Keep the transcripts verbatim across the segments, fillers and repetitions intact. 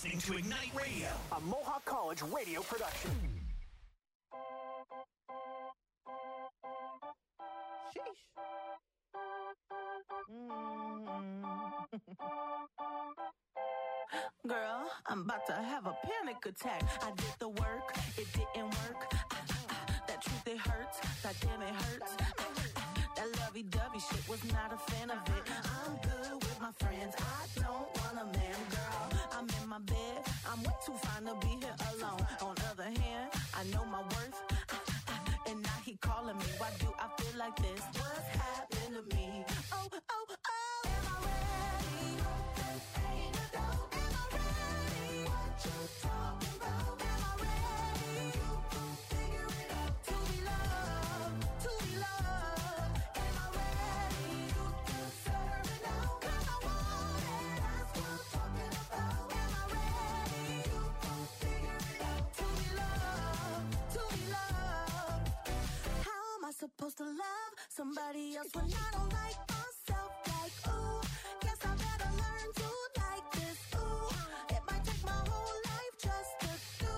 listening to Ignite Radio, a Mohawk College radio production. Sheesh. Mm. Girl, I'm about to have a panic attack. I did the work, it didn't work. Ah, ah, ah. That truth, it hurts. That damn, it hurts. Ah, ah, ah. That lovey-dovey shit was not a fan of it. I'm good with my friends. I don't want a man, girl. I'm in my bed. I'm way too fine to be here alone. On the other hand, I know my worth. Ah, ah, and now he calling me. Why do I feel like this? What's happened to me? Oh, oh, oh. Am I ready? Ain't a dope. Am I ready? What you talking about? Am I ready? You can figure it out. To be loved, to be loved. Am I ready? You can serve it out. 'Cause I want it. That's what I'm talking about. Am I ready? You can figure it out. To be loved, to be loved. How am I supposed to love somebody else when I don't like myself? Like, ooh, guess I better learn to like this. Ooh, it might take my whole life just to do.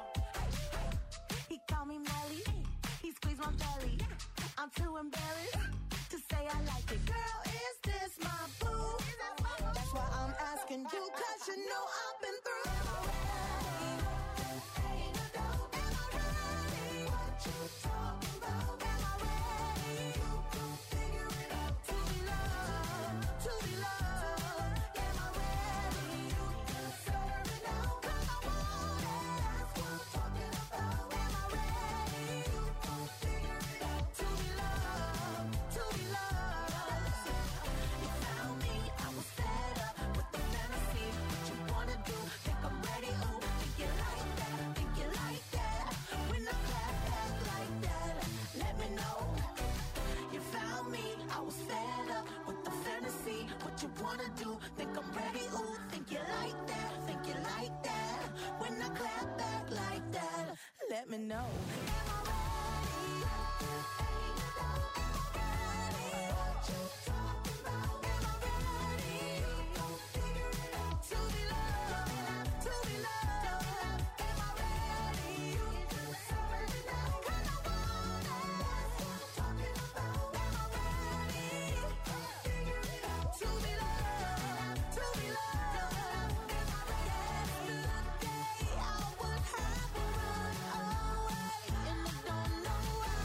He called me Melly, he squeezed my belly. I'm too embarrassed to say I like it. Girl, is this my boo? That's why I'm asking you, 'cause you know I've been through. Am I ready? Ain't a dope. Am I ready? What you talking about? Am I ready? You can figure it out. To be loved, to be loved. Am I ready? You can serve it out. 'Cause I want it. That's what I'm talking about. Am I ready? You can figure it out. To be loved, to be loved. You found me, I was fed up with the fantasy. What you wanna do? Think I'm ready? Ooh, think you like that? Think you like that? When I clap back like that, let me know. You found me, I was fed up with the fantasy. What you wanna do? Think I'm ready? Ooh, think you like that? Think you like that? When I clap back like that, let me know. Am I ready? Ain't a doubt. Am I ready? What you talking about? Am I ready? You gon' figure it out. To be loved, to be loved. Am I ready? You can serve it out. 'Cause I want it. That's what I'm talking about. Am I ready? You gon' figure it out. To be loved, to be loved. Am I ready? Yesterday I would have run away, and I don't know why.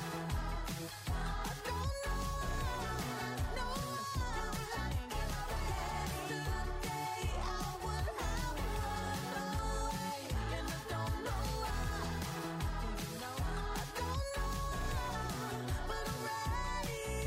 I don't know why. No why. Yesterday I would have run away, and I don't know why. I don't know why, but I'm ready.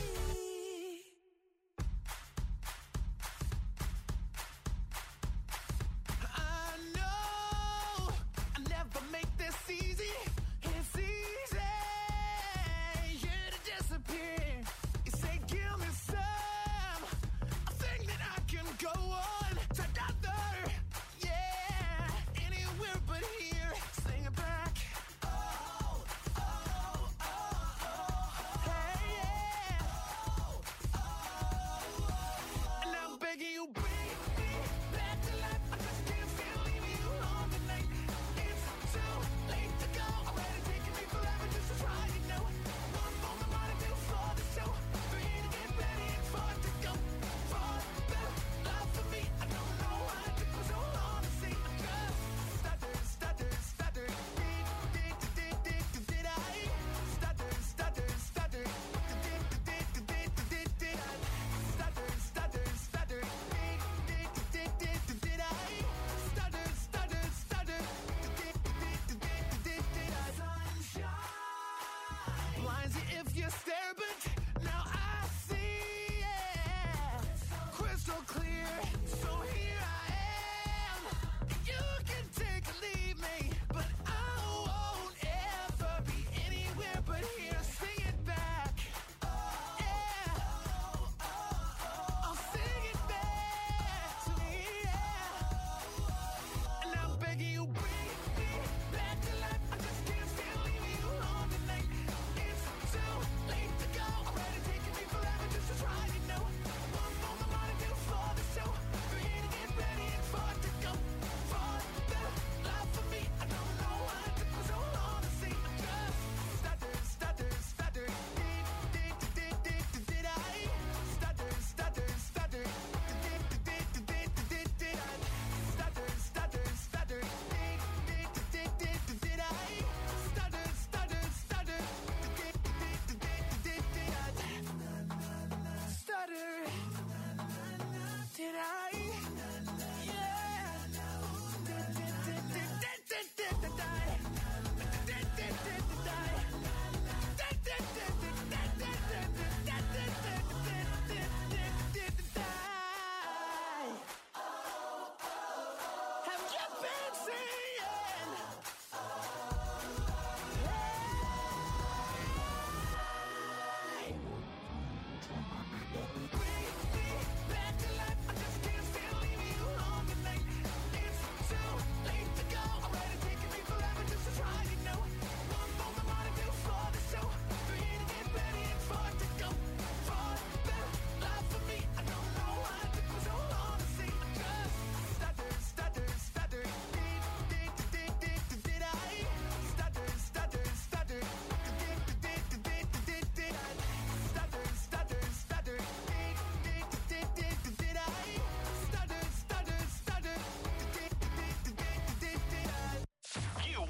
I know I never make this easy. It's easy, yeah, to disappear. You say, give me some, I think that I can go on together, yeah, anywhere but here. Sing it back. Oh, oh, oh, oh, hey, yeah. Oh, oh, and I'm begging you, bring me back to life. I just can't stand leaving you home tonight. It's too late to go. I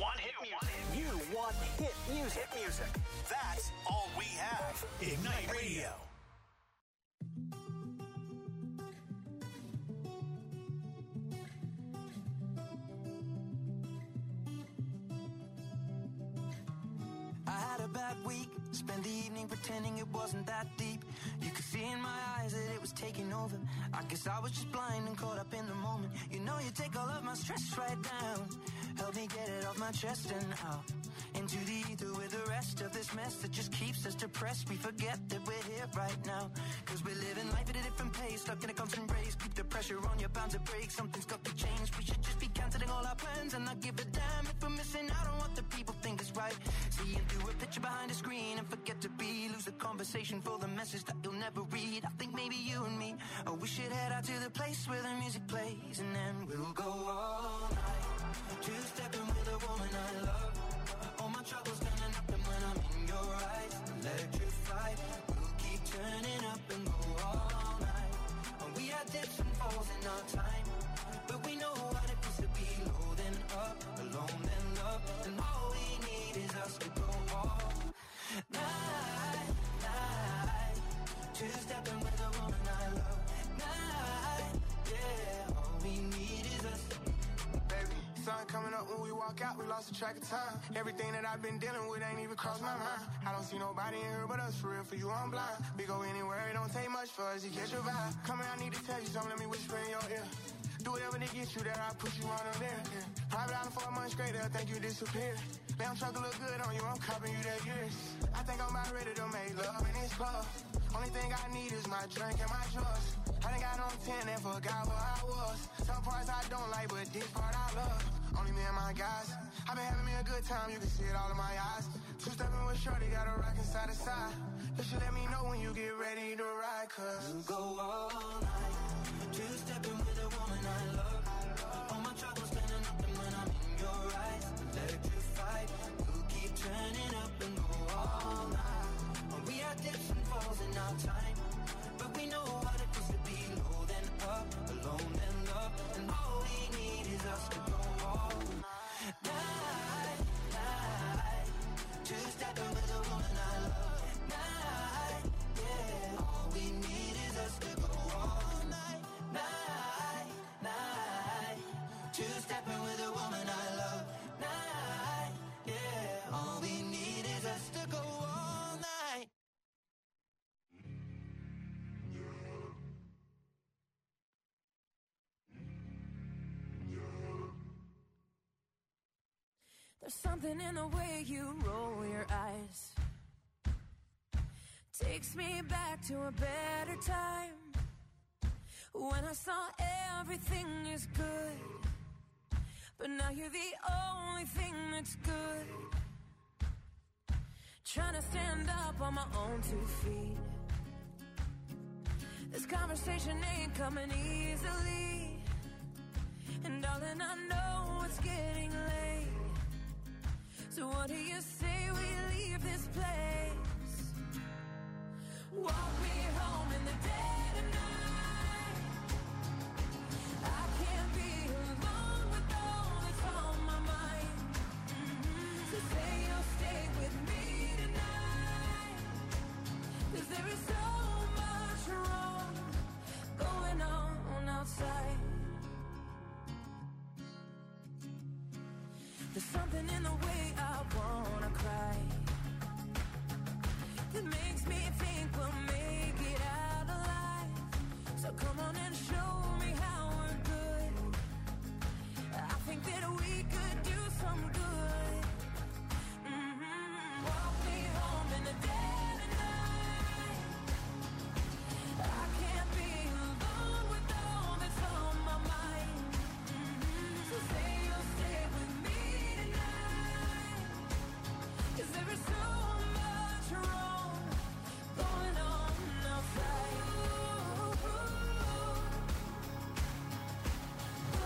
want hit music. You want hit music. Hit music. That's all we have. Ignite Radio. I had a bad week, spent the evening pretending it wasn't that deep. You could see in my eyes that it was taking over. I guess I was just blind and caught up in the moment. You know you take all of my stress right down, help me get it off my chest and out into the ether with the rest of this mess that just keeps us depressed. We forget that we're here right now, cause we're living life at a different pace, stuck in a constant race. Keep the pressure on, you're bound to break. Something's got to change. We should just be cancelling all our plans and not give a damn if we're missing out on what the people think is right. Seeing through a picture behind a screen and forget to be, lose the conversation for the message that you'll never read. I think maybe you and me, oh, we should head out to the place where the music plays, and then we'll go all night, two-stepping with a woman I love. All my troubles gonna nothing when I'm in your eyes. Electrified, we'll keep turning up and go all night. And we had dips and falls in our time, but we know what it feels to be low then up, alone then love. And all we need is us to go all night, night. Two-stepping with a woman I love. Night, yeah, all we need is us. Baby, sun coming up when we walk out, we lost the track of time. Everything that I've been dealing with ain't even crossed my mind. I don't see nobody in here but us, for real, for you I'm blind. We go anywhere, it don't take much for us to catch your vibe. Come here, I need to tell you something, let me whisper in your ear. Do whatever to get you there, I push you on them there. Yeah. Private island for a month straight, they'll think you disappeared. Damn truck look good on you, I'm copping you that years. I think I'm about ready to make love in this club. Only thing I need is my drink and my drugs. I done got on ten and forgot who I was. Some parts I don't like, but this part I love. Only me and my guys. I've been having me a good time, you can see it all in my eyes. Two-stepping with shorty, got a rockin' side to side. You should let me know when you get ready to ride, cause we'll go all night, two-stepping with a woman I love. All my troubles turning nothing when I'm in your eyes. Electrified, we'll keep turning up and go all night. And we had dips and falls in our time, but we know what it feels to be low then up, alone then love. And all we need is us to go all night, night. Two-stepping with a woman I love. Night, yeah. All we need is us to go all night, night, night. Two-stepping with a woman I love. Night, yeah. All we need is us to go all night. There's something in the way you roll your eyes, takes me back to a better time, when I saw everything is good, but now you're the only thing that's good. Trying to stand up on my own two feet, this conversation ain't coming easily, and darling, I know it's getting late. So what do you say we leave this place? Walk me home in the dead of night. I can't be alone with all that's on my mind. Mm-hmm. So say you'll stay with me tonight, 'cause there is so much wrong going on outside. There's something in the way I wanna cry that makes me think we'll make it out alive. So come on and show me how we're good. I think that we could do some good. Mm-hmm. Walk me home in the dead of night. I can't be alone with all that's on my mind. Mm-hmm. So say you'll stay with me, 'cause there is so much wrong going on outside. Ooh, ooh, ooh,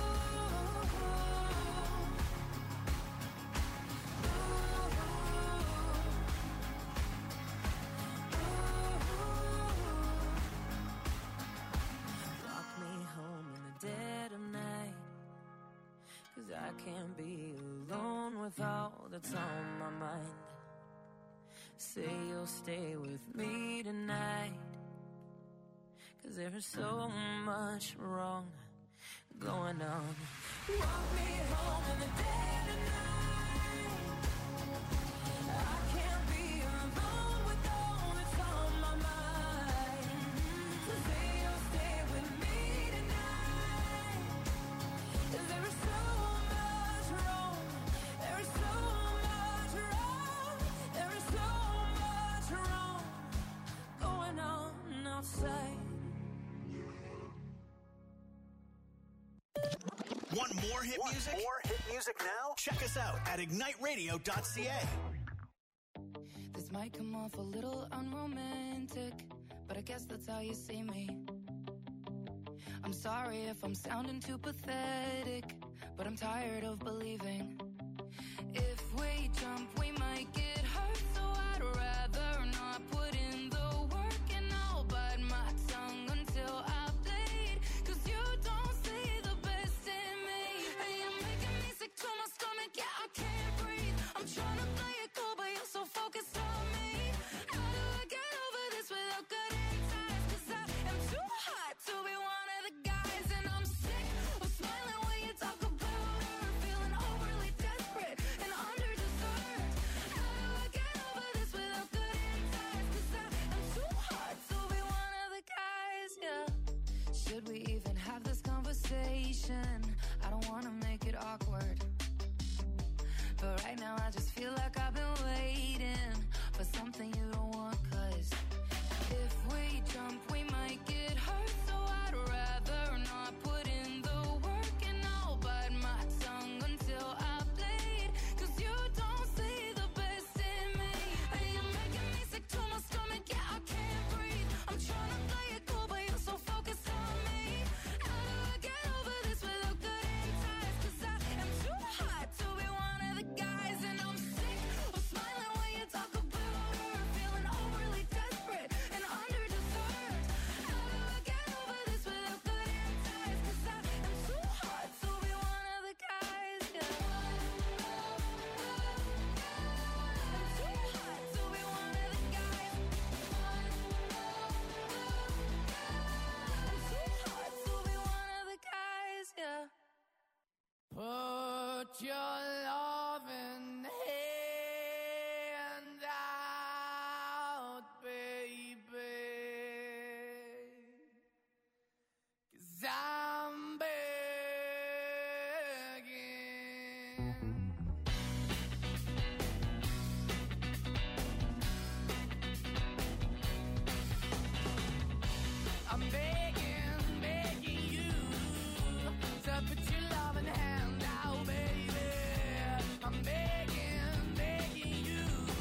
Walk me home in the dead of night, 'cause I can't be alone all that's on my mind. Say you'll stay with me tonight, 'cause there's so much wrong going on. Walk me home in the dead of night. I can't be alone with all that's on my mind. So say you'll stay with me tonight, 'cause there is so much wrong. There is so much wrong. There is so much wrong going on outside. Want more hit Want music? more hit music now? Check us out at ignite radio dot c a. This might come off a little unromantic, but I guess that's how you see me. I'm sorry if I'm sounding too pathetic, but I'm tired of believing. If we jump, we might get hurt, so I'd rather not put in the work, and I'll bite my tongue until I bleed, 'cause you don't see the best in me. And you're making me sick to my stomach, yeah, I can't breathe. I'm trying to play it cool, but you're so focused on me. How do I get over this without cutting ties? 'Cause I am too hot to be one of the guys, and I'm sick of smiling when you talk about her, feeling overly desperate and under-deserved. How do I get over this without cutting ties? 'Cause I am too hot to be one of the guys, yeah. Should we even have this conversation? I don't wanna make it awkward, but right now I just feel like I've been waiting for something you don't want. 'Cause if we jump, we might get hurt, so I'd rather not put in the work, and I'll bite my tongue until I bleed, 'cause you don't see the best in me. And you're making me sick to my stomach, yeah, I can't breathe. I'm trying to play it cool, but you're so focused on me. How do I get over this without cutting ties? 'Cause I am too hot to be one of the guys, and I'm sick of smiling when you talk about her, feeling overly desperate and under-deserved. How do I get over this without cutting ties? 'Cause I am too hot to be one of the guys, yeah. I'm too hot to be one of the guys. I'm too hot to be one of the guys, yeah. Put your loving hand out, baby, 'cause I'm begging. I'm begging, begging you to put your loving hand out, baby. I'm begging, begging you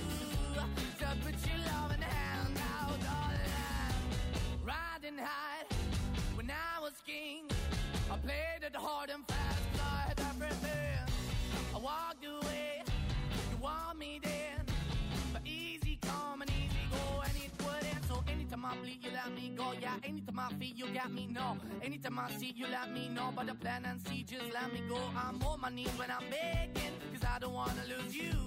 to put your loving hand out, darling. Riding high when I was king, I played it hard and fast, 'cause I had everything. I walked away, you want me then, but easy come and easy go, and it wouldn't. So anytime I bleed, you let me go. Yeah, anytime I feel, you got me, no. Anytime I see, you let me know. But the plan and see, just let me go. I'm on my knees when I'm begging, 'cause I don't wanna lose you.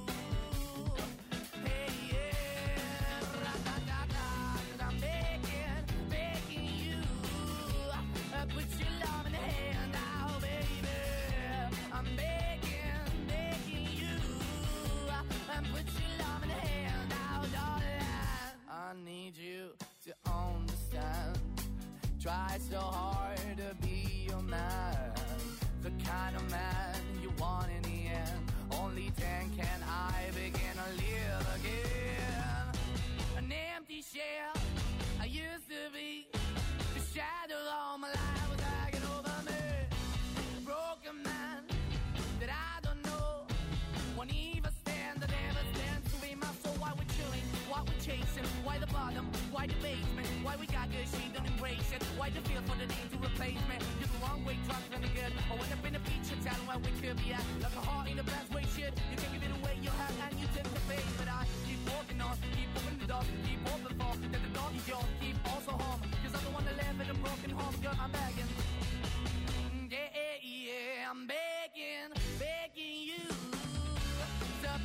Hey, yeah, ra-da-da-da, 'cause I'm begging, begging you, uh, put your love in the hand out, baby. I'm begging, begging you, uh, and put your love in the hand out, darling. I need you to understand. Try so hard to be your man, the kind of man you want in the end. Only then can I begin to live again. An empty shell I used to be, the shadow all my life was hanging over me. A broken man that I don't know won't even stand, that never stands to be my soul. Why we're chilling, why we're chasing, why the bottom, why the basement, why we got good, she don't embrace it. Why the feel for the need to replace me? You're the wrong way, trying to be good. I went up in a feature town where we could be at, like a heart in the best way, shit. You can give it away, you have, and you tend to pay. But I keep walking on, keep opening the door, keep open for that the door is yours, keep also home. 'Cause I'm the one that live in a broken home, girl, I'm begging. Yeah, yeah, yeah, I'm begging, begging you to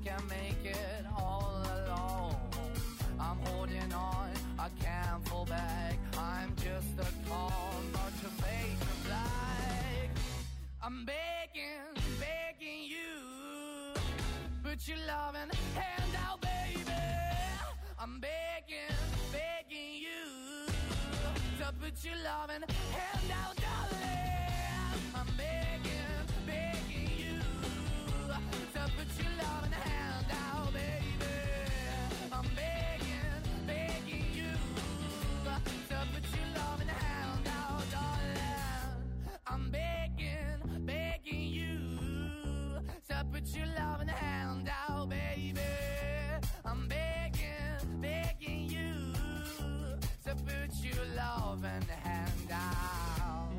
just can't make it all alone. I'm holding on, I can't fall back. I'm just a call, not to fake the black. I'm begging, begging you, put your loving hand out, baby. I'm begging, begging you, to put your loving hand out, darling. I'm begging, begging you, to put your loving hand out, baby. I'm begging, begging you, to put your loving hand out, darling. I'm begging, begging you, to put your loving hand out, baby. I'm begging, begging you, to put your loving hand out.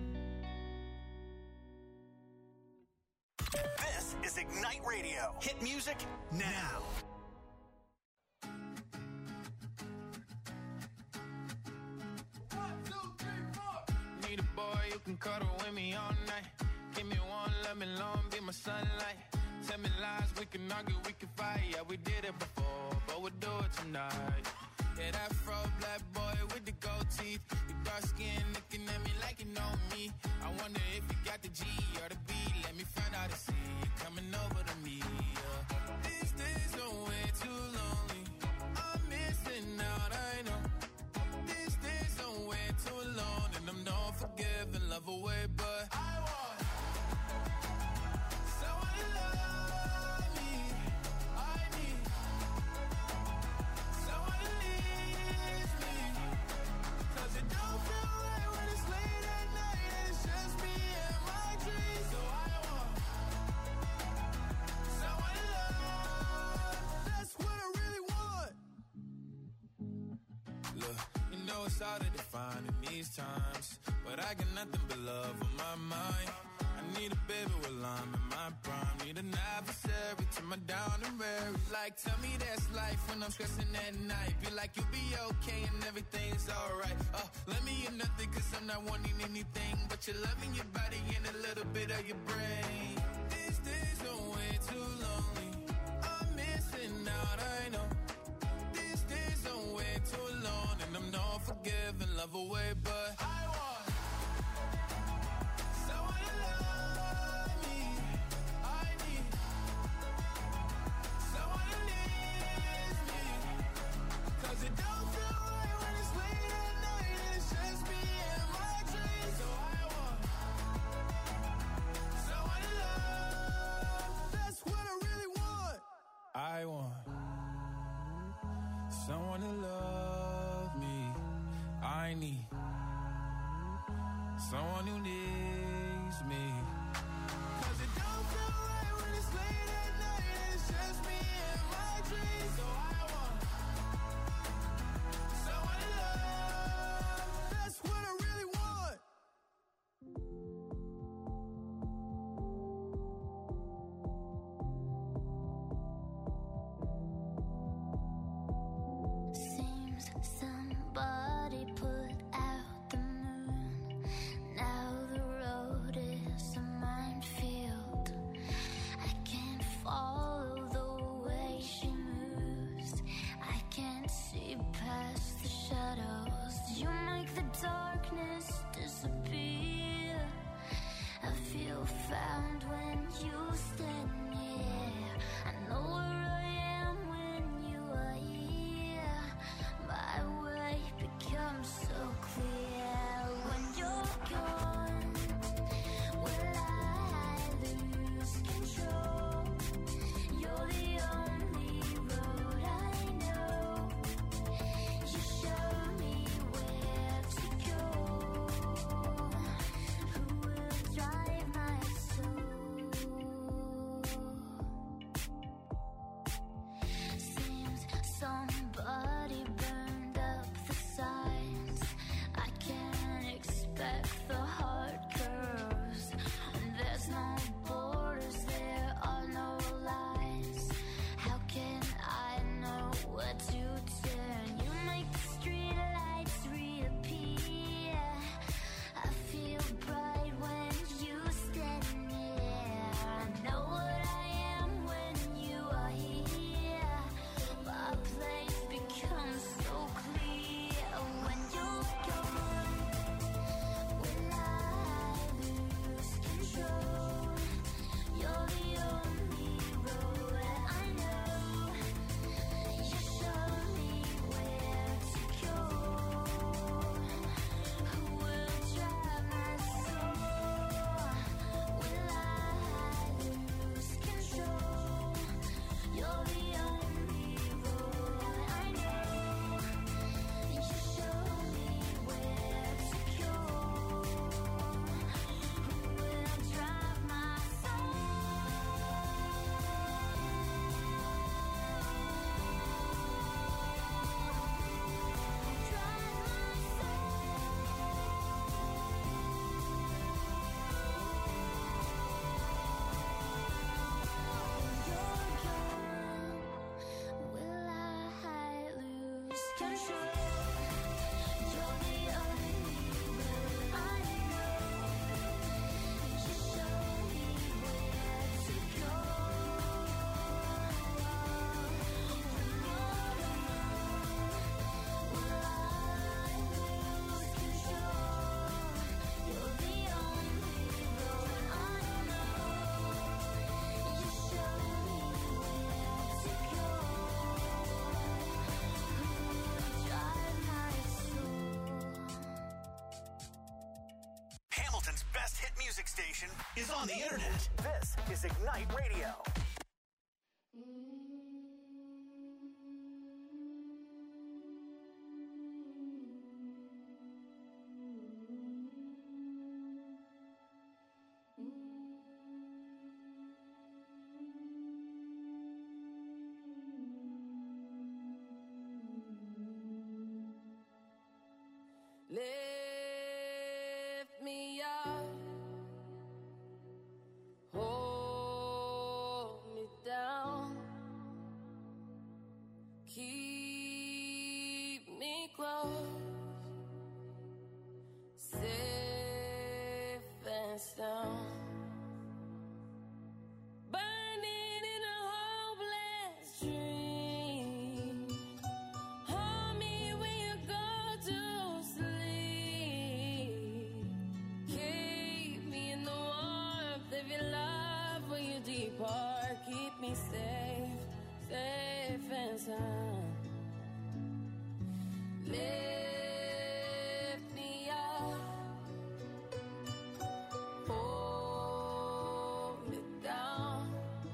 This is Ignite Radio. Hit music now. Need a boy you can cuddle with me all night. Give me one, let me long, be my sunlight. Tell me lies, we can argue, we can fight. Yeah, we did it before, but we'll do it tonight. Yeah, that fro black boy with the gold teeth. Your dark skin looking at me like you know me. I wonder if you got the G or the B. Let me find out and see you coming over to me. Yeah. These days are way too lonely. I'm missing out, I know. These days are way too alone, and I'm not forgiving, love away, but I want someone to love me. I need someone to leave me, 'cause it don't feel right when it's late at night and it's just me and my dreams. So I want someone to love. That's what I really want. Look, you know it's hard to define in these times, but I got nothing but love on my mind. I need a baby while I'm in my prime. Need an adversary to my down and weary. Like, tell me that's life when I'm stressing at night. Be like, you'll be okay and everything's alright. Uh, let me in nothing, 'cause I'm not wanting anything but your love in your body and a little bit of your brain. These days are way too lonely. I'm missing out, I know. These days are way too alone, and I'm not forgiving, love away, but I want someone to love me. I need someone to leave me, 'cause it don't feel right when it's late at night and it's just me and my dreams. So I want someone to love. That's what I really want. I want someone to love me. I need someone who needs me, 'cause it don't feel right when it's late at night and it's just me and my dreams. So I want someone to love. That's what I really want. Seems somebody put out the moon. Now the road is a music station is on the internet. This is Ignite Radio. Lift me up, hold me down, keep me close, safe and sound. Burning in a hopeless dream. Hold me when you go to sleep. Keep me in the warmth of your love when you depart. Keep me safe, safe and sound. Lift me up, hold me down,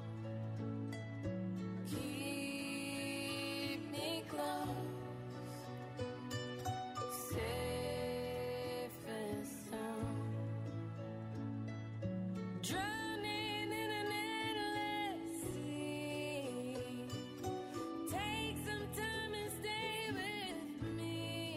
keep me close, safe and sound. Drowning in an endless sea. Take some time and stay with me.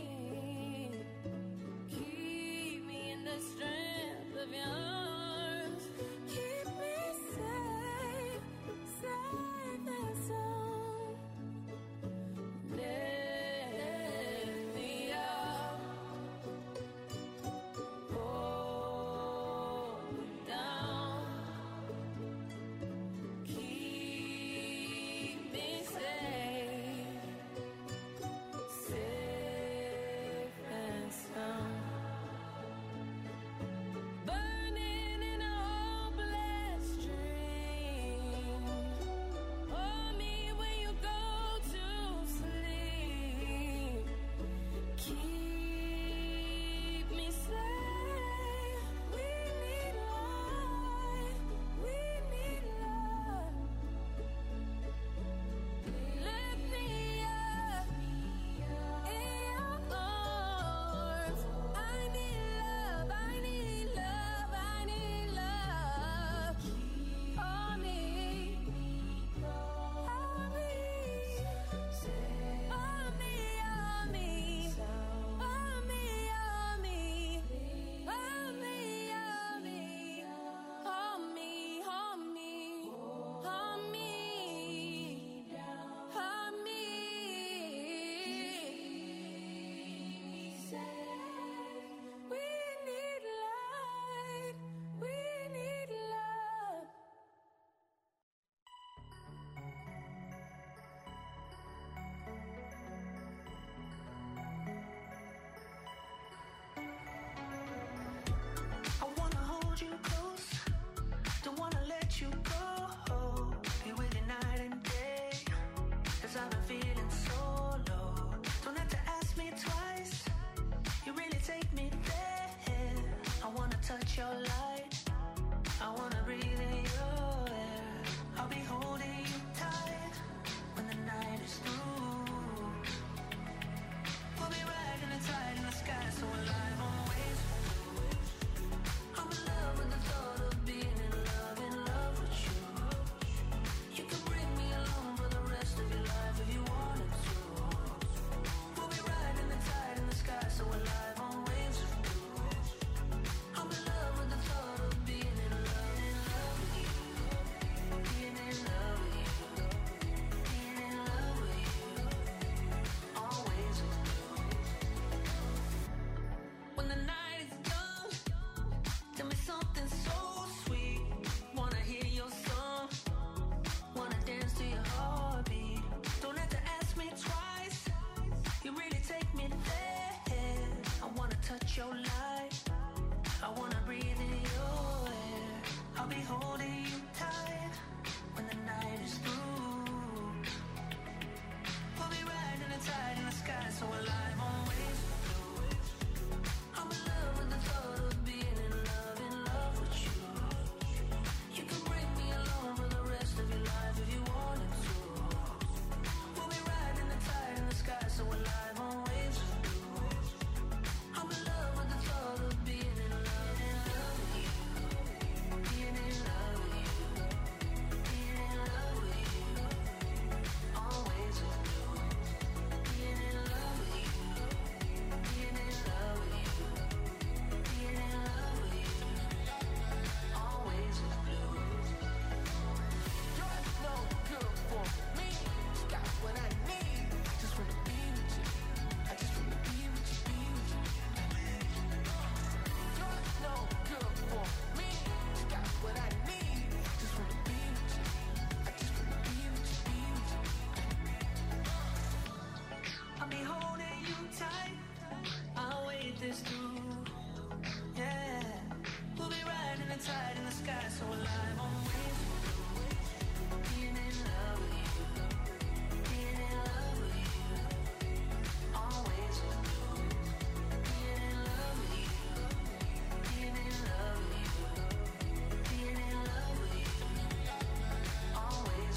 tide in the sky, so alive always. Being in love with you, being in love with you, always. Being in love with you, being in love with you, being in love with you, always.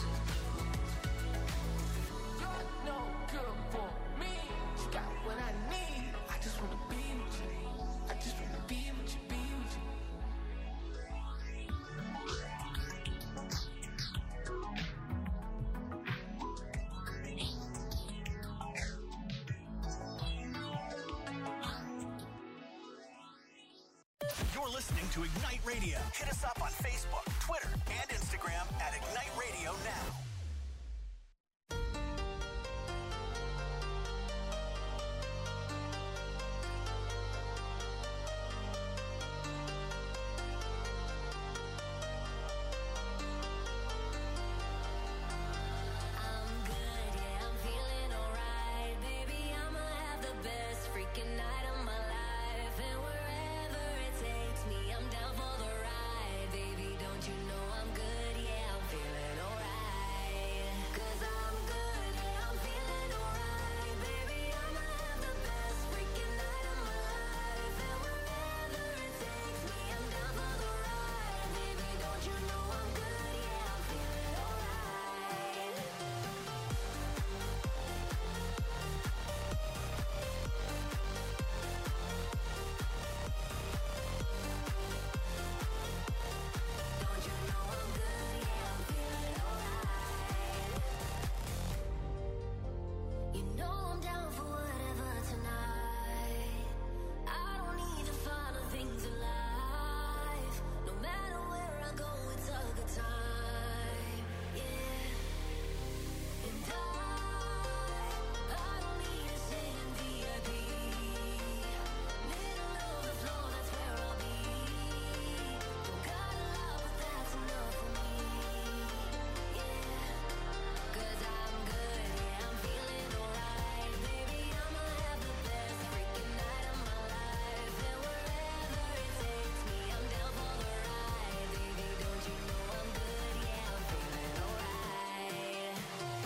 You're no good for me. You got what I need. I just wanna be with you. I just wanna be with you, be with you. You're listening to Ignite Radio. Hit us up on Facebook, Twitter, and Instagram at Ignite Radio Now. I'm good, yeah, I'm feeling alright. Baby, I'ma have the best freaking night of my life. And wherever it takes me, I'm down for the ride. Baby, don't you know I'm good, yeah, I'm feeling alright. 'Cause I'm good, yeah, I'm feeling alright. Baby, I'ma have the best freaking night of my life. And wherever it takes me, I'm down for the ride. Baby, don't you know I'm good, yeah, I'm feeling alright. Don't you know I'm good, yeah, I'm feeling alright. You know I'm down for whatever tonight. I don't need the finer things in life. No matter where I go, it's a good time, yeah. And I, I don't need to sit in V I P. Middle of the floor, that's where I'll be. Don't got a lot, but that's enough for me, yeah. 'Cause I'm good, yeah, I'm feeling alright. Baby, I'ma have the best freaking night of my life. And wherever it takes me, I'm down for the ride. Baby, don't you know I'm good, yeah, I'm feeling alright.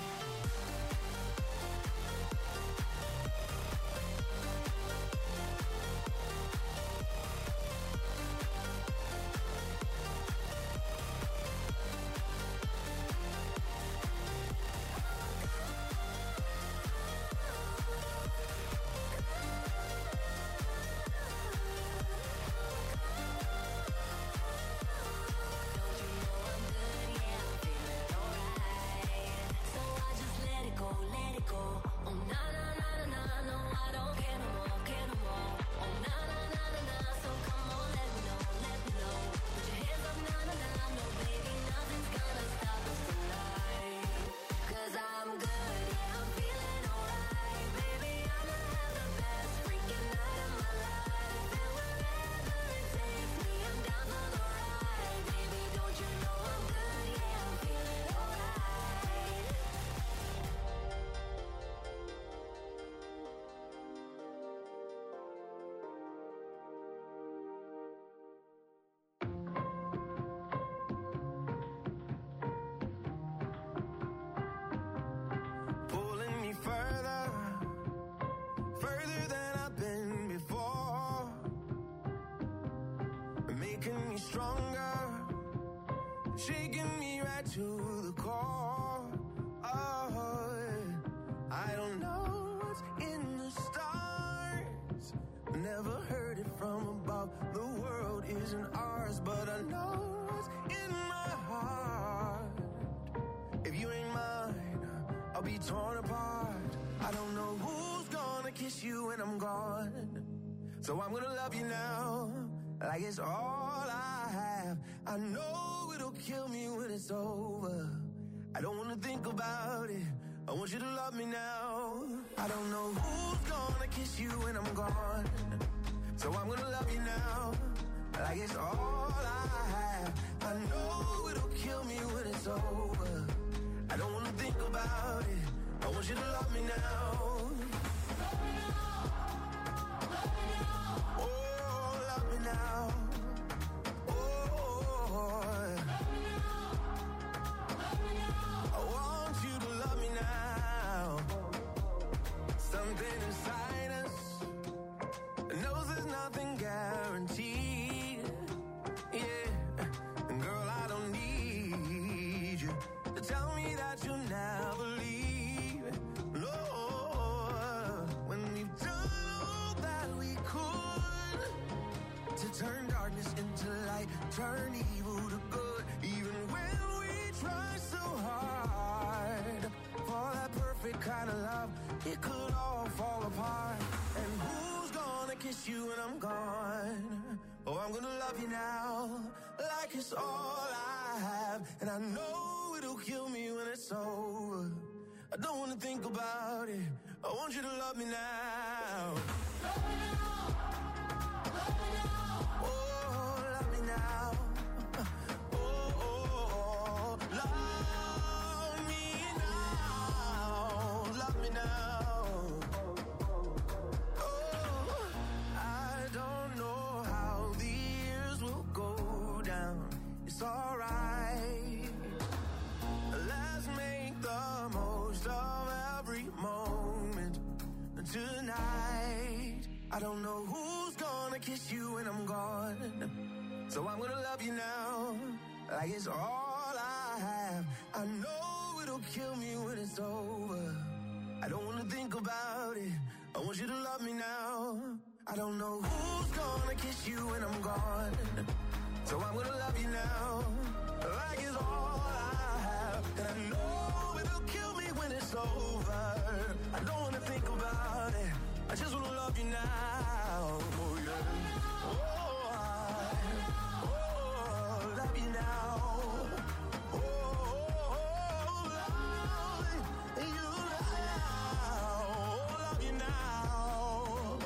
Don't you know I'm good, yeah, I'm feeling alright. So I just let it go, let it go. Oh na na na na na, no I don't care no more, care no more. Oh na na na na na, so come on, let me know, let me know. Put your hands up, na na na, no baby, nothing's gonna stop us tonight. 'Cause I'm good, yeah, I'm feeling alright. Baby, I'ma have the best freaking night of my life. And wherever it takes me, I'm down for the ride. Baby, don't you know I'm good, yeah, I'm feeling alright. Pulling me further, further than I've been before, making me stronger, shaking me right to the core. Oh, I don't know what's in the stars, never heard it from above. The world isn't ours, but I know what's in my heart. If you ain't mine, I'll be torn apart. I don't know who's gonna kiss you when I'm gone, so I'm gonna love you now, like it's all I have. I know it'll kill me when it's over. I don't wanna think about it. I want you to love me now. I don't know who's gonna kiss you when I'm gone, so I'm gonna love you now, like it's all I have. I know it'll kill me when it's over. I don't wanna think about it. I want you to love me now. Love me now. Love me now. Oh, love me now. Oh, now like it's all I have. And I know it'll kill me when it's over. I don't want to think about it. I want you to love me now. Love me now. Love me now. Oh, love me now. Oh, oh, oh, love me now. Love me now. Oh, I don't know how the years will go down. It's alright. Let's make the most of every moment tonight. I don't know who's gonna kiss you when I'm gone, so I'm gonna love you now like it's all I have. I know it'll kill me when it's over. I don't wanna think about it. I want you to love me now. I don't know who's gonna kiss you when I'm gone, so I'm gonna love you now like it's all I have. And I know it'll kill me when it's over. I don't wanna think about it. I just wanna love you now. Oh yeah. Oh, I, oh, love you now. Oh, oh, love you now. Love you now.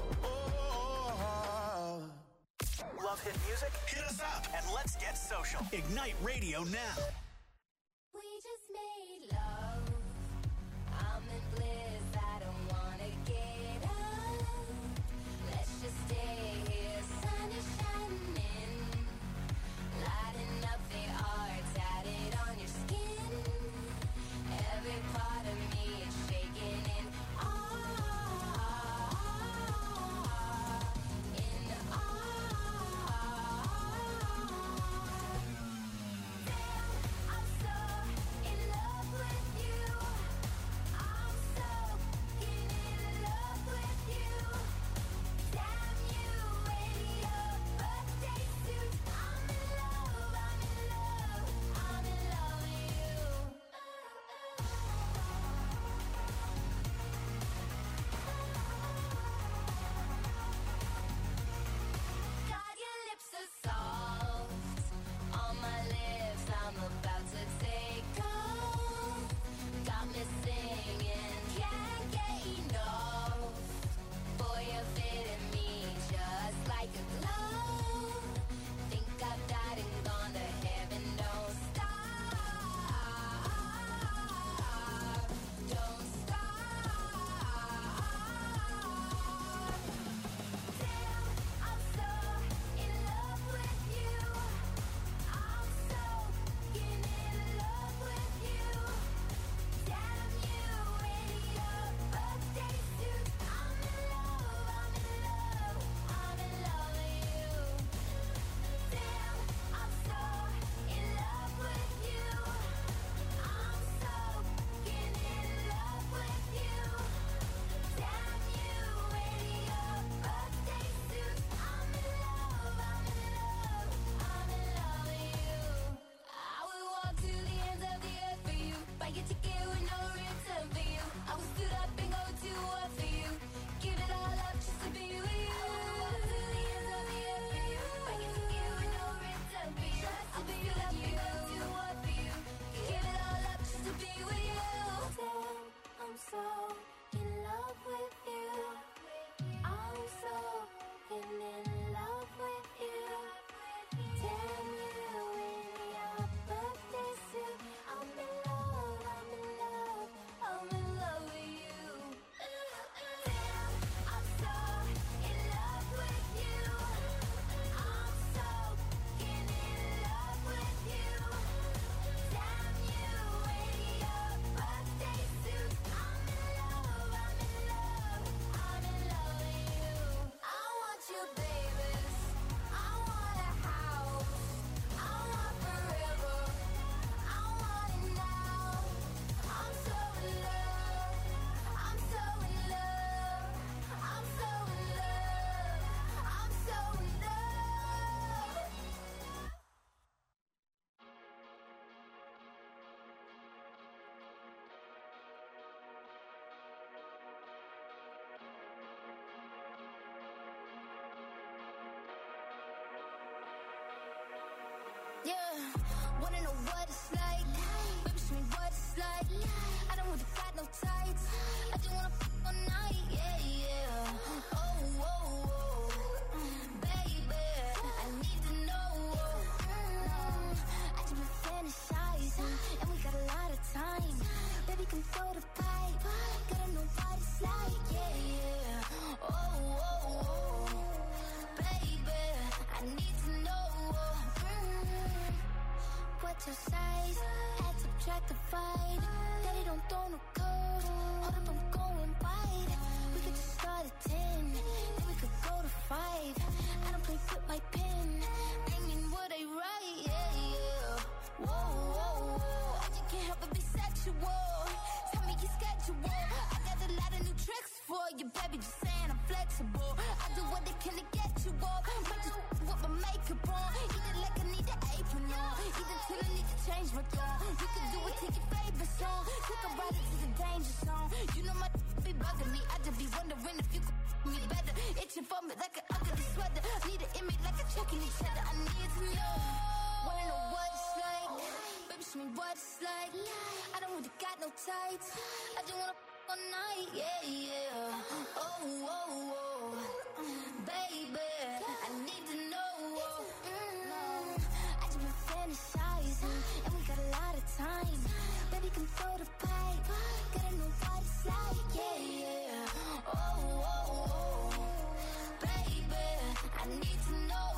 Oh. Love hit music? Hit us up and let's get social. Ignite Radio now. We just made love. I'm in bliss. I don't wanna get up. Let's just stay here. Sun is shining, lighting up the art tatted on your skin. Every part of me is shaking in awe, in awe. Damn, I'm so in love with you. I'm so in love with you. Damn you, radio birthday suit. I'm in love, I'm in love, I'm in love with you. God, your lips are soft on my lips. I'm about to take off. Got me singing, can't get enough. Boy, you're fitting me just like a glove. Think I've died and gone to heaven. Don't stop, don't stop. Damn, I'm so in love with you. I'm so in love with you. Damn you, radio birthday suit. I'm in love, I'm in love, I'm in love with you. Damn, I'm so in love with you. I'm so in love with you. Damn you, radio birthday suit. I'm in love, I'm in love, I'm in love with you. I would walk to the ends of the earth for you. Buy your ticket with no return for you. I would stood up and go to war for you. Give it all up just to be with you. I would walk to the ends of the earth for you. Buy your ticket with no return for you. I would stood up and go to war for you. Give it all up just to be with you. Damn, I'm so in love with you. I'm so in love with you. Damn you in your birthday suit. I'm in love, I'm in love, I'm Yeah, wanna know what it's like? Baby, show me what it's like. I don't really got no tights. I just wanna f all night. Yeah, yeah. Oh, oh, oh, baby, I need to know. Mm, I just been fantasizing, and we got a lot of time. Baby, come throw the pipe. Gotta know what it's like. Yeah, yeah. Oh, oh, oh, baby, I need to know. Mm, what's your size? Add, subtract, divide. Daddy don't throw no code. Hold up, I'm going wide. We could just start at ten, then we could go to five. I don't play with my pen. I mean what I write. Yeah, yeah. Whoa, whoa, whoa. I just can't help but be sexual. Tell me your schedule. I got a lot of new tricks for you, baby. Just saying I'm flexible. I do what I can to get you up. Might just with my makeup on. Either like I need an apron on. Either till I need to change my tone. You can do it to your favorite song. Take a ride into the danger zone. You know my be bugging me. I just be wondering if you could me better. Itching for me like an ugly sweater. Need an image like a checking each other. I need to know. Wanna know what it's like? Baby, show me what it's like. I don't really got no tights. I just wanna f all night. Yeah, yeah. Oh, oh, oh, baby, I need to know. Mm, I just been fantasizing, and we got a lot of time. Baby, come throw the pipe. Gotta know what it's like. Yeah, yeah. Oh, oh, oh, baby, I need to know.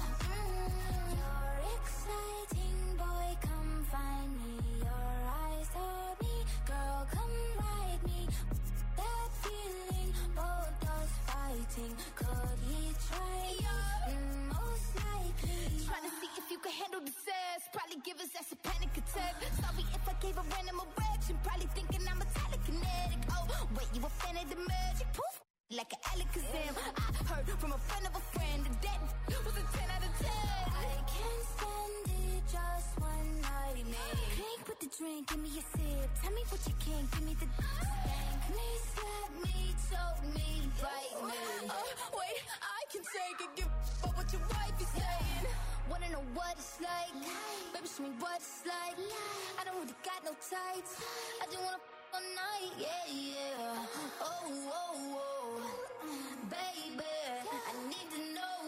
Mm, you're exciting, boy, come find me. Your eyes told me, girl, come ride me. That feeling, both us fighting. Could he try you? Mm, most likely. Trying to see if you can handle the sex. Probably give us that's a panic attack. Sorry if I gave a random erection. Probably thinking I'm a telekinetic. Oh, wait, you a fan of the magic? Poof, like an Alakazam. I heard from a friend of a friend that that was a ten out of ten. I can't stand it, just one night, man. Drink with the drink, give me a sip. Tell me what you can, give me the spank me, slap me, choke me, bite me. Uh, wait, I can take it, give up what your wife is saying. Wanna know what it's like? Baby, show me what it's like. I don't really got no tights. I just wanna f all night. Yeah, yeah. Oh, oh, oh, baby, I need to know.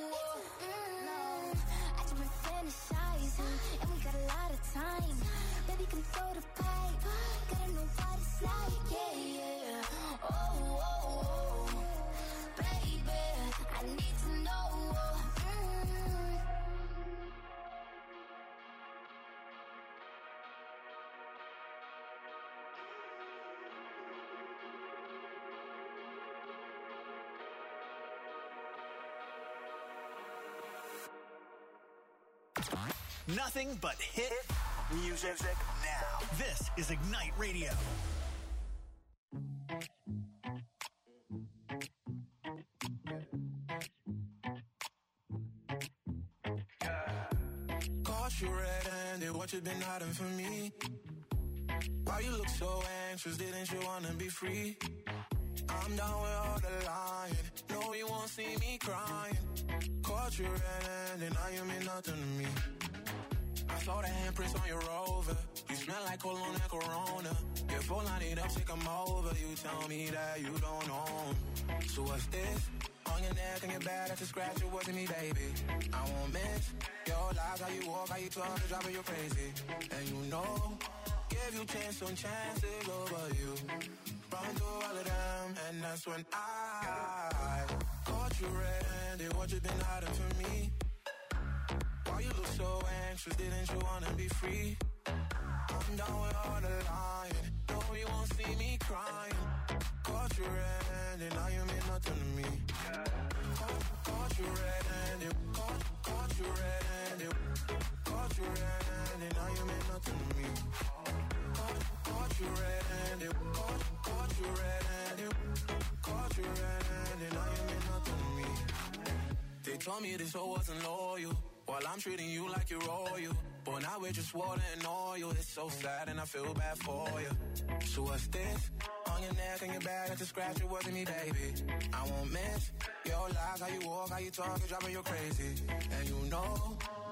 Mm, I just been fantasizing, and we got a lot of time. Baby, come throw the pipe. Gotta know what it's like. Yeah, yeah. Oh, oh, oh, baby, I need to know. Mm. Nothing but hit music now. This is Ignite Radio. Caught you red-handed, what you been hiding from me? Why you look so anxious, didn't you wanna be free? I'm down with all the lying, no you won't see me crying. Caught you red-handed, now you mean nothing to me. I saw the handprints on your Rover. You smell like cologne and Corona. Your phone line it up, say come over. You tell me that you don't own. So what's this? On your neck and your back, that's a scratch. It wasn't me, baby. I won't miss your lies, how you walk, how you talk, the driving you crazy. And you know, give you chance on chances over you. Run through all of them, and that's when I caught you red-handed. What you been hiding from me? Why you look so anxious, didn't you wanna be free? I'm down with all the lying, no you won't see me crying. Caught you red-handed, now you mean nothing to me. Caught, caught you red-handed, caught, caught you red-handed. Caught you red-handed, now you mean nothing to me. Caught, caught you red-handed, caught, caught you red-handed. Caught you red-handed, now you mean nothing to me. They told me this hoe wasn't loyal, while I'm treating you like you're royal. But now we're just water and oil. It's so sad and I feel bad for you. So what's this? On your neck and your back, that's a scratch. It wasn't me, baby. I won't miss your lies, how you walk, how you talk, it's driving you crazy. And you know, give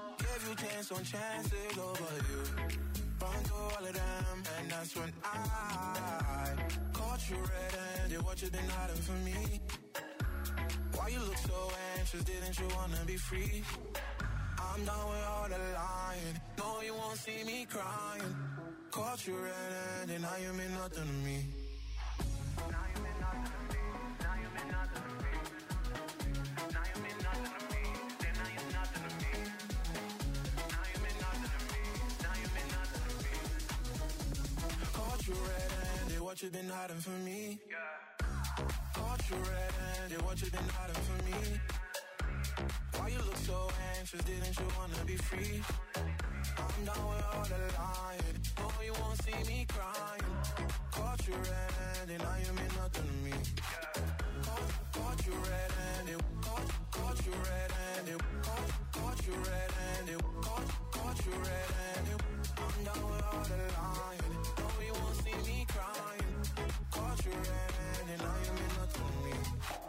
you chance on chances over you. Run through all of them, and that's when I caught you red-handed. What you been hiding from me? Why you look so anxious? Didn't you wanna be free? I'm done with all the lying. No, you won't see me crying. Caught you red-handed, now you mean nothing to me. Now you mean nothing to me. Now you mean nothing to me. Now you mean nothing to me. Then now you're nothing to me. Now you mean nothing to me. Now you mean nothing to me. Caught you red-handed, what you been hiding from me? Yeah. Caught you red-handed, what you been hiding from me? Why you look so anxious? Didn't you wanna be free? I'm done with all the lying. No, you won't see me crying. Caught you red-handed, now you mean nothing to me. Caught, caught you red-handed, caught, caught you red-handed, caught, caught you red-handed, caught, caught you red-handed. I'm done with all the lying. No, you won't see me crying. Caught you red-handed, now you mean nothing to me.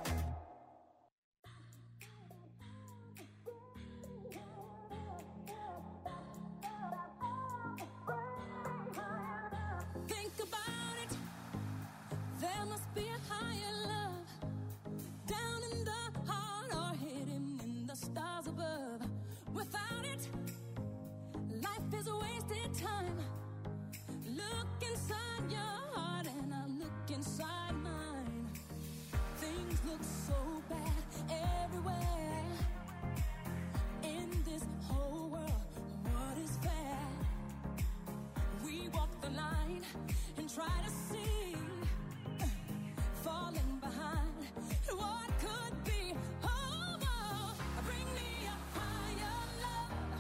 Think about it. There must be a higher love down in the heart or hidden in the stars above. Without it, life is a wasted time. Look inside your heart and I look inside mine. Things look so bad everywhere. In this whole world, what is fair? We walk the line and try to see, falling behind what could be. Oh, oh, bring me a higher love.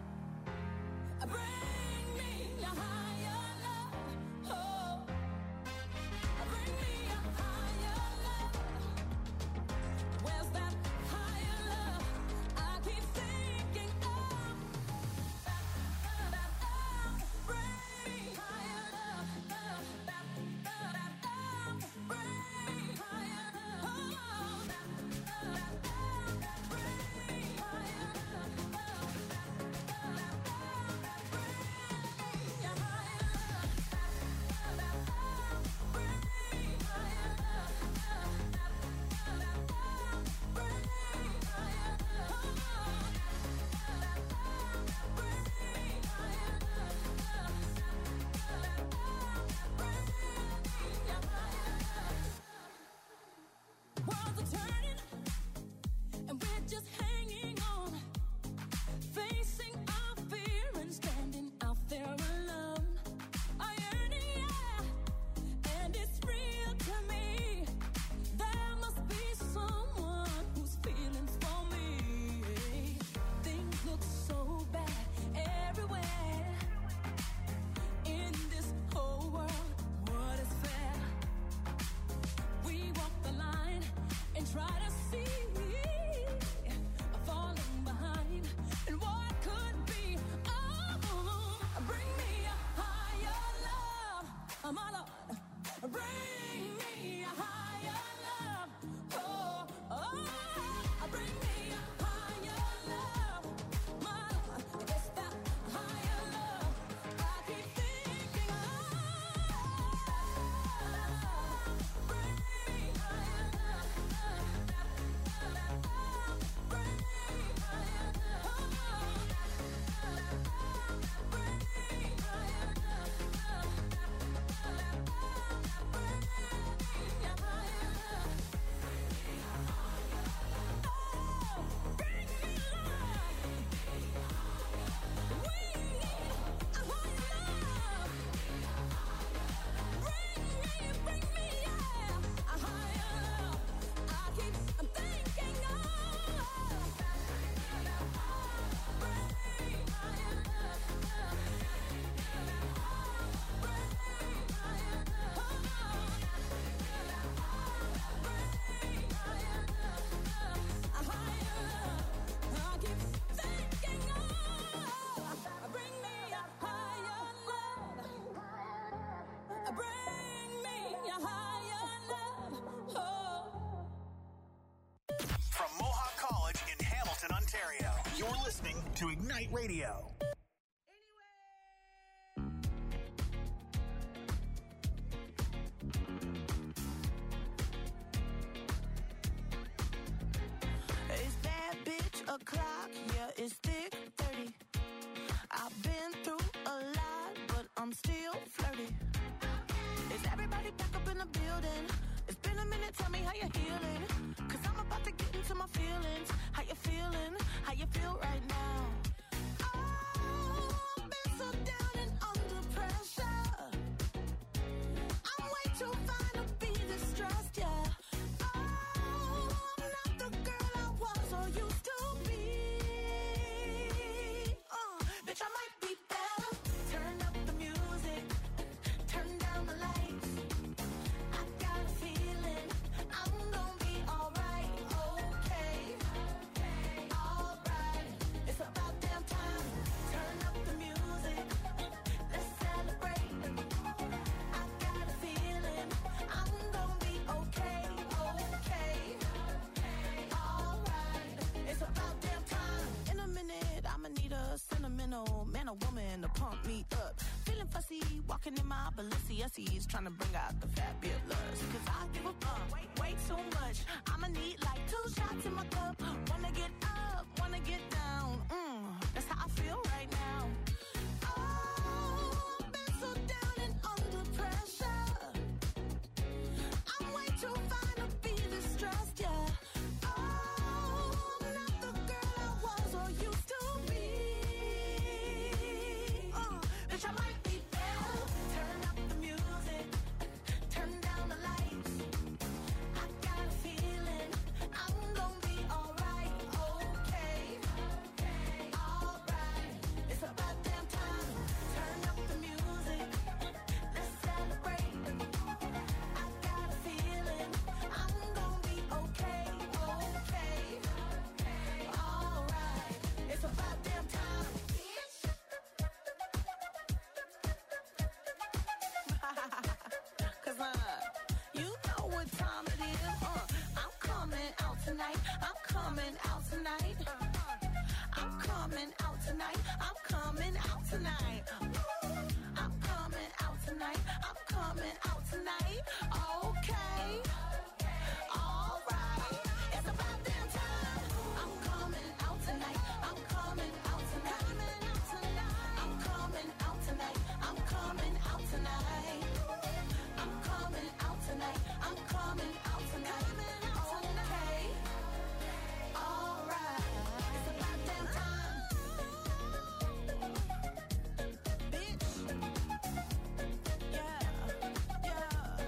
Bring me a higher love. Oh, bring me a higher love. Where's that higher love? I keep thinking of. Bring me higher love. Bring me higher love. Worlds are turning, and we're just hanging on, facing our fear and standing out there alone. I yearn, yeah, and it's real to me. There must be someone who's feeling for me. Things look so bad everywhere. In this whole world, what is fair? We walk the line and try to see, falling behind and what could be. Oh, bring me a higher love, my Lord. Bring me a higher love. Oh, oh, bring me a higher love, my Lord. It's that higher love I keep thinking of. Bring me higher love. Bring me higher love. Bring me higher love. to Ignite Radio. It's bad bitch o'clock, yeah, it's thick thirty. I've been through a lot, but I'm still flirty. Is everybody back up in the building? It's been a minute, tell me how you're healing. Cause I'm about to get into my feelings. How you feeling? How you feel right now? Oh, I've been so down and under pressure. I'm way too fine to be distressed, yeah. Oh, I'm not the girl I was or used to be. Uh, bitch, I might be better. Turn up the music, turn down the lights. I got a feeling I'm gonna be alright, okay, alright. It's about damn time. Turn up the music, let's celebrate. I got a feeling I'm gonna be okay, okay, alright. It's about damn time. In a minute, I'ma need a sentimental man or woman to pump me up. Feeling fussy, walking in my Balenciennes, trying to bring out the fabulous. Cause I give a fuck way, way too much. I'ma need like two shots in my cup. Wanna get up, wanna get down. Mm, that's how I feel right now. Oh, I've been so down and under pressure. I'm way too fine to be distressed, yeah. Oh, I'm not the girl I was or used to be. Uh, bitch, I might be better. Turn up the music, turn down the lights. I got a feeling I'm gonna be alright, okay, alright. It's about damn time. Turn up the music, let's celebrate. I got a feeling I'm gonna be okay, okay, alright. It's about damn time. Cause uh, you know what time it is. Uh, I'm coming out tonight. I'm coming out tonight. I'm coming out tonight. I'm coming out tonight. I'm coming out tonight. I'm coming out tonight. Okay. Alright. It's about damn time. I'm coming out tonight. I'm coming out tonight. I'm coming out tonight. I'm coming out tonight. I'm coming out tonight. I'm coming out tonight. Okay. Alright. It's about damn time. Bitch. Yeah. Yeah.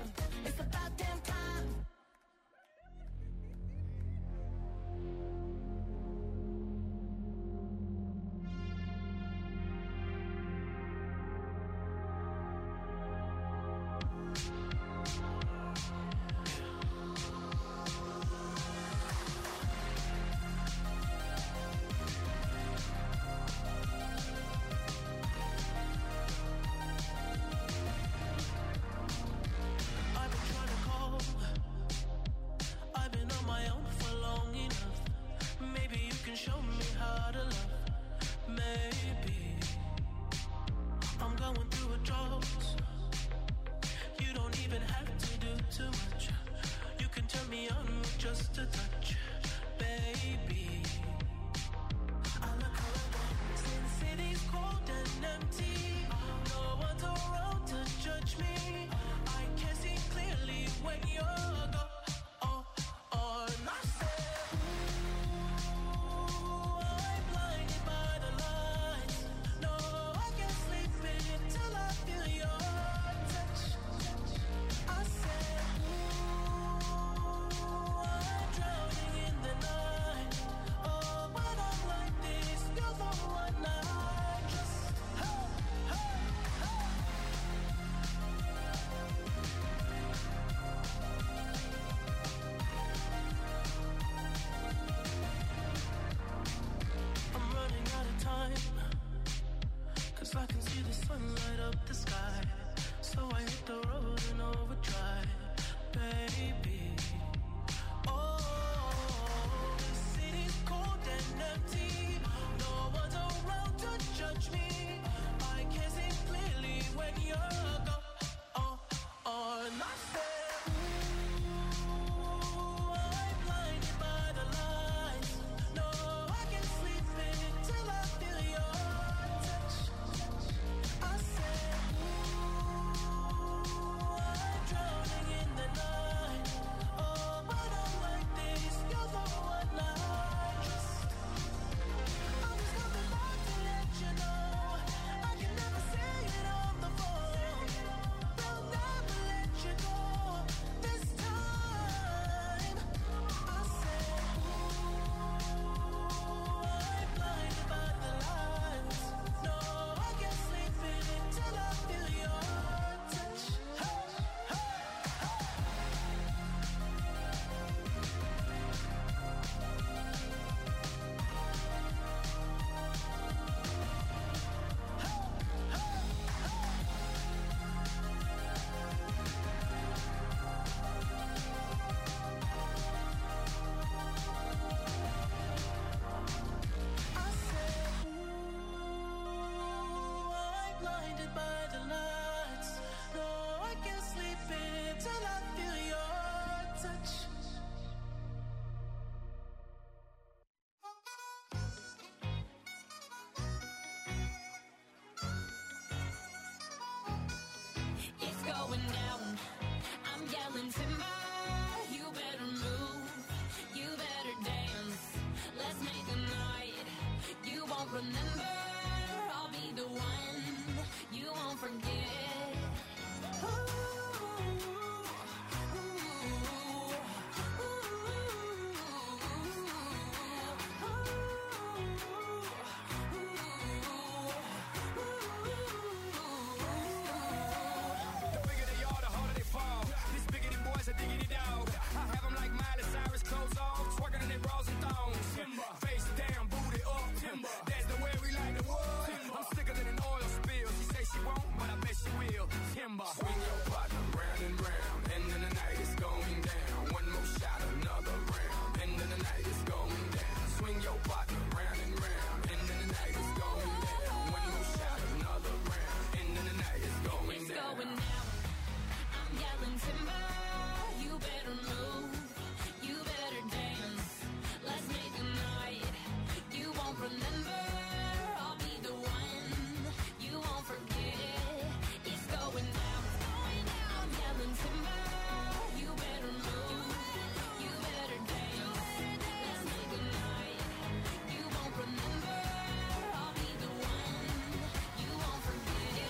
Swing your partner round and round, and then the night is going down. One more shot, another round, and then the night is going down. Swing your partner round and round, and then the night is going down. One more shot, another round, and then the night is going It's down. going down. I'm yelling timber. You better move. You better dance. Let's make a night you won't remember. I'll be the one you won't forget. It's going down. I'm yelling timber. You better move. You better dance. Let's make a night you won't remember. I'll be the one you won't forget.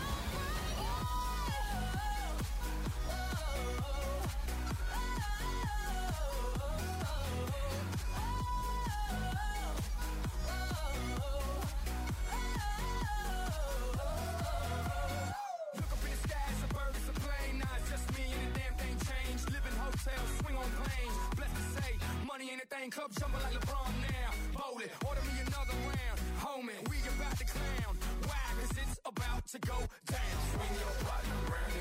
Look up in the sky, it's a bird, it's a plane. Nah, it's just me and the damn thing changed. Live in hotels, swing on planes. Blessed to say, money ain't a thing. Club jumping like LeBron now. Bowling, order me another round. Homie, we about to clown. Why? Cause it's about to go down. Swing your partner round